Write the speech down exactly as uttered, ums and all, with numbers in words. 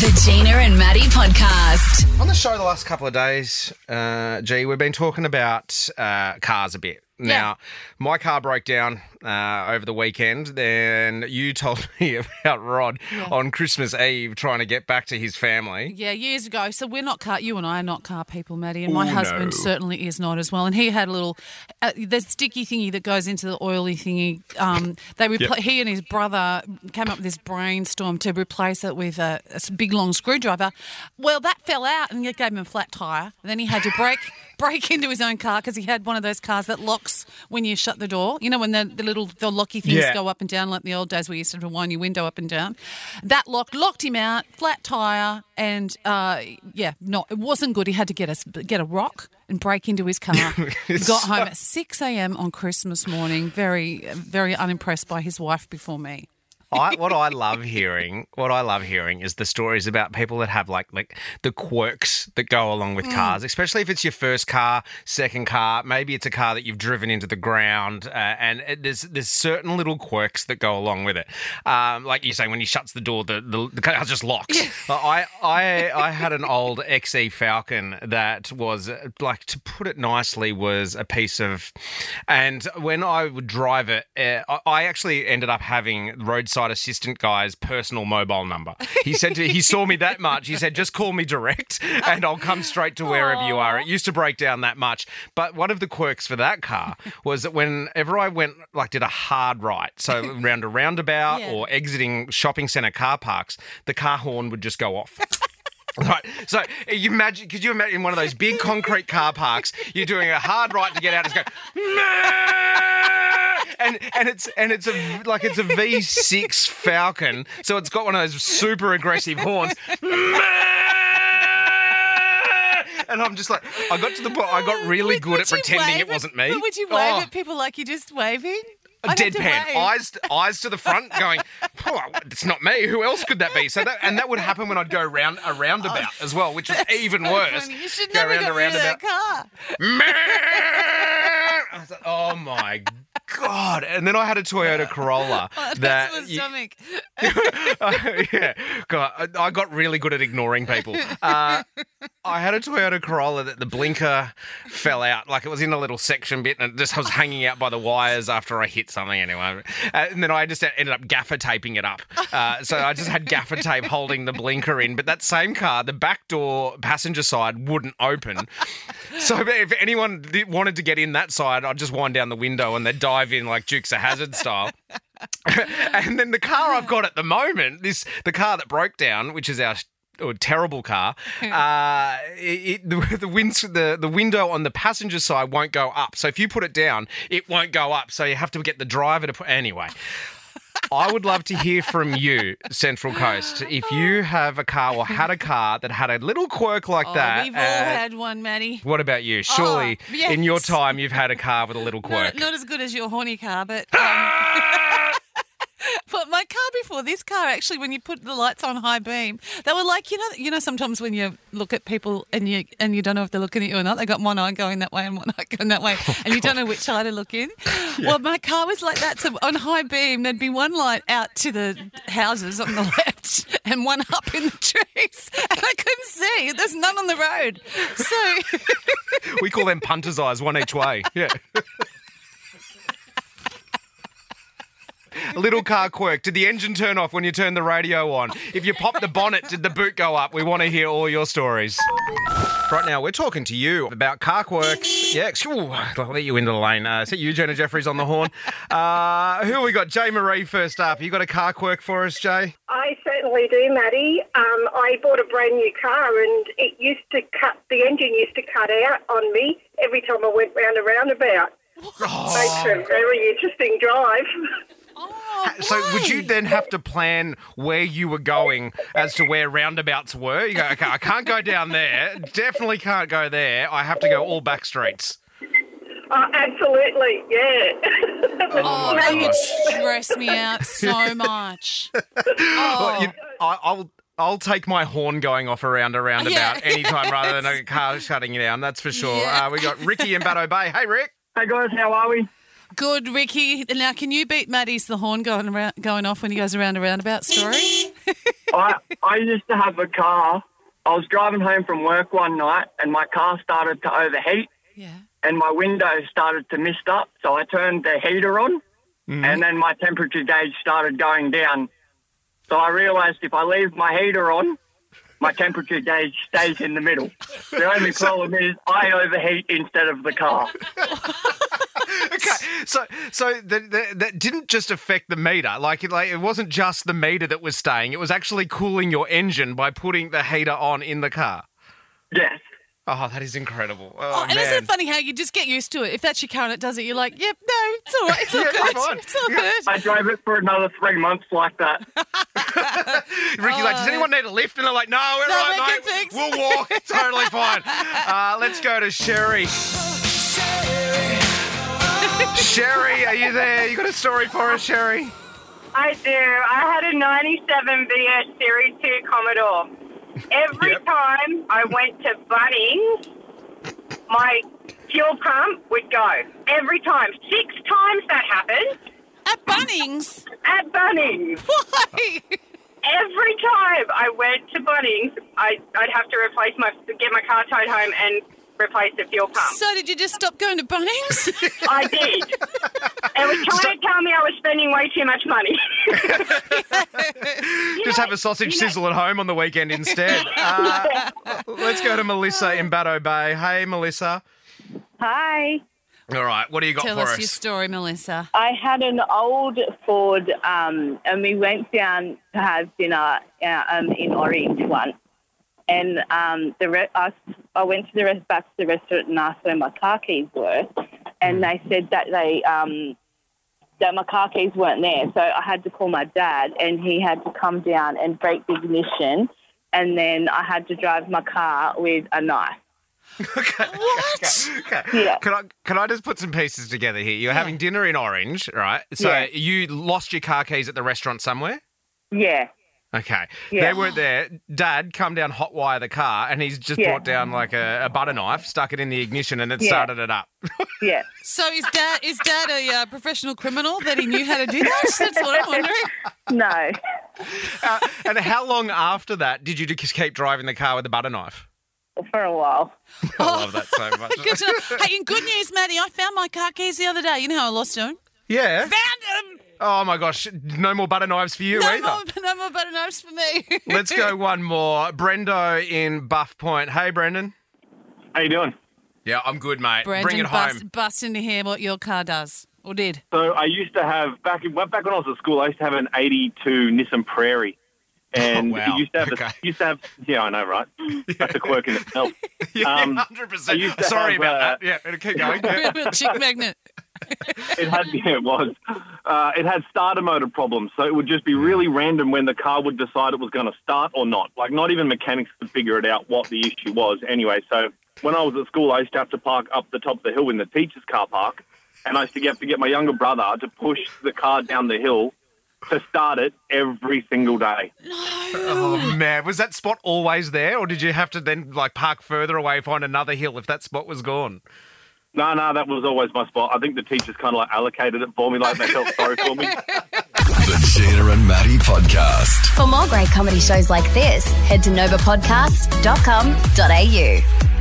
The Gina and Maddie podcast. On the show the last couple of days, uh, G, we've been talking about uh, cars a bit. Now, my car broke down uh, over the weekend. Then you told me about Rod Yeah. on Christmas Eve trying to get back to his family. Yeah, years ago. So we're not car. You and I are not car people, Maddie, and my Ooh, husband no. certainly is not as well. And he had a little uh, the sticky thingy that goes into the oily thingy. Um, they repla- Yep. He and his brother came up with this brainstorm to replace it with a, a s- big long screwdriver. Well, that fell out, and it gave him a flat tire. Then he had to break. break into his own car because he had one of those cars that locks when you shut the door. You know, when the, the little the locky things Yeah. go up and down like the old days where you used to wind your window up and down. That locked locked him out, flat tyre, and uh, yeah, no, it wasn't good. He had to get a, get a rock and break into his car. Got home at six a.m. on Christmas morning, very, very unimpressed by his wife before me. I, what I love hearing, what I love hearing is the stories about people that have like like the quirks that go along with cars, especially if it's your first car, second car, maybe it's a car that you've driven into the ground, uh, and it, there's there's certain little quirks that go along with it. Um, like you say, when he shuts the door, the the, the car just locks. I I I had an old X E Falcon that was uh, like, to put it nicely, was a piece of, and when I would drive it, uh, I, I actually ended up having roadside assistant guy's personal mobile number. He said to, he saw me that much. He said, just call me direct and I'll come straight to wherever you are. It used to break down that much. But one of the quirks for that car was that whenever I went, like did a hard right, so around a roundabout Yeah. or exiting shopping centre car parks, the car horn would just go off. Right, so you imagine, could you imagine one of those big concrete car parks, you're doing a hard right to get out, it's going, and and it's and it's a like it's a V six Falcon, so it's got one of those super aggressive horns. And I'm just like, I got to the point, I got really Would- good would at you pretending wave it wasn't me. But would you wave Oh. at people like you're just waving? I'd have to Deadpan, wave. eyes eyes to the front, going, oh, it's not me. Who else could that be? So that and that would happen when I'd go round a roundabout as well, which was even So worse. funny. You should Go never round get a rid of that roundabout. car. I was like, oh my God. And then I had a Toyota Corolla Oh, that that's my you- stomach. yeah, God, I I got really good at ignoring people. Uh, I had a Toyota Corolla that the blinker fell out, like it was in a little section bit, and it just was hanging out by the wires after I hit something anyway. Uh, and then I just ended up gaffer taping it up. Uh, so I just had gaffer tape holding the blinker in. But that same car, the back door passenger side wouldn't open. So if anyone did- wanted to get in that side, I'd just wind down the window and they'd dive in like Dukes of Hazzard style. And then the car I've got at the moment, this the car that broke down, which is our or terrible car, uh, it, it, the the, winds, the the window on the passenger side won't go up. So if you put it down, it won't go up. So you have to get the driver to put anyway. I would love to hear from you, Central Coast, if you have a car or had a car that had a little quirk like Oh, that. we've all uh, had one, Maddie. What about you? Surely, Oh, yes. in your time, you've had a car with a little quirk. Not, not as good as your horny car, but um, but my car before this car, actually, when you put the lights on high beam, they were like, you know, you know, sometimes when you look at people and you and you don't know if they're looking at you or not, they got one eye going that way and one eye going that way, and you don't know which eye to look in. Well, my car was like that. So on high beam, there'd be one light out to the houses on the left and one up in the trees, and I couldn't see. There's none on the road, so. We call them punter's eyes, one each way. Yeah. A little car quirk. Did the engine turn off when you turned the radio on? If you popped the bonnet, did the boot go up? We want to hear all your stories. Right now, we're talking to you about car quirks. Yeah, ooh, I'll let you into the lane. Uh, is it you, Jenna Jeffries, on the horn? Uh, who we got? Jay Marie first up. You got a car quirk for us, Jay? I certainly do, Maddie. Um, I bought a brand new car and it used to cut, the engine used to cut out on me every time I went round a roundabout. Oh. Makes a very interesting drive. Oh, So would you why? then have to plan where you were going as to where roundabouts were? You go, okay, I can't go down there. Definitely can't go there. I have to go all back streets. Oh, absolutely, yeah. Oh, that would stress me out so much. Well, Oh, you, I, I'll I'll take my horn going off around a roundabout Yeah. anytime rather than a car shutting you down. That's for sure. Yeah. Uh, we got Ricky in Batto Bay. Hey, Rick. Hey guys, how are we? good, Ricky. Now, can you beat Maddie's the horn going around, going off when he goes around a roundabout story? I I used to have a car. I was driving home from work one night and my car started to overheat Yeah. and my windows started to mist up. So I turned the heater on Mm-hmm. and then my temperature gauge started going down. So I realised if I leave my heater on, my temperature gauge stays in the middle. The only problem is I overheat instead of the car. Okay, so so that, that, that didn't just affect the meter. Like it, like it wasn't just the meter that was staying. It was actually cooling your engine by putting the heater on in the car. Yes. Oh, that is incredible. Oh, Oh, and man. isn't it funny how you just get used to it? If that's your car and it does it, you're like, yep, no, it's all right. It's all Yeah, good. it's fine. It's all good. I drove it for another three months like that. Ricky's like, does anyone need a lift? And they're like, no, we're No, all we right, can mate. fix. We'll walk. It's totally fine. Uh, let's go to Sherry. Sherry, are you there? You got a story for us, Sherry? I do. I had a ninety-seven V S Series two Commodore. Every Yep. time I went to Bunnings, my fuel pump would go. Every time. Six times that happened At Bunnings? at Bunnings. Why? Every time I went to Bunnings, I, I'd have to replace my, get my car towed home and replace the fuel pump. So did you just stop going to Bunnings? I did. It was trying to tell me I was spending way too much money. Just have a sausage sizzle at home on the weekend instead. Uh, let's go to Melissa in Baddo Bay. Hey, Melissa. Hi. All right, what do you got Tell for us us? your story, Melissa. I had an old Ford, um, and we went down to have dinner uh, um, in Orange once. And um, the re- I, I went to the rest, back to the restaurant and asked where my car keys were, and they said that they um, that my car keys weren't there. So I had to call my dad, and he had to come down and break the ignition, and then I had to drive my car with a knife. Okay. What? Okay. okay. Yeah. Can I can I just put some pieces together here? You're having dinner in Orange, right? So Yeah. you lost your car keys at the restaurant somewhere? Yeah. Okay. Yeah. They weren't there. Dad come down, hot wire the car, and he's just Yeah. brought down like a, a butter knife, stuck it in the ignition, and it Yeah. started it up. Yeah. So is dad is dad a uh, professional criminal that he knew how to do that? That's what I'm wondering. No. uh, and how long after that did you just keep driving the car with the butter knife? For a while. I love that so much. Good to know. Hey, in good news, Maddie, I found my car keys the other day. You know how I lost them? Yeah. Found them. Oh my gosh, no more butter knives for you No either. more, no more butter knives for me. Let's go one more. Brendo in Buff Point. Hey, Brendan. How you doing? Yeah, I'm good, mate. Brandon Bring it bust, home. busting to hear what your car does or did. So I used to have, back back when I was at school, I used to have an eighty-two Nissan Prairie. And Oh, wow. it used to have, Okay. the, used to have, yeah, I know, right? That's a quirk in itself. Yeah, Um, one hundred I percent. used to Sorry have, about uh, that. Yeah, keep going. Yeah. Real chick magnet. It had, yeah, it was. Uh, it had starter motor problems, so it would just be really random when the car would decide it was going to start or not. Like, not even mechanics could figure it out what the issue was. Anyway, so when I was at school, I used to have to park up the top of the hill in the teacher's car park, and I used to get to get my younger brother to push the car down the hill to start it every single day. Oh, man. Was that spot always there, or did you have to then, like, park further away, find another hill if that spot was gone? No, no, that was always my spot. I think the teachers kind of like allocated it for me, like they felt sorry for me. The Gina and Maddie Podcast. For more great comedy shows like this, head to nova podcast dot com dot a u.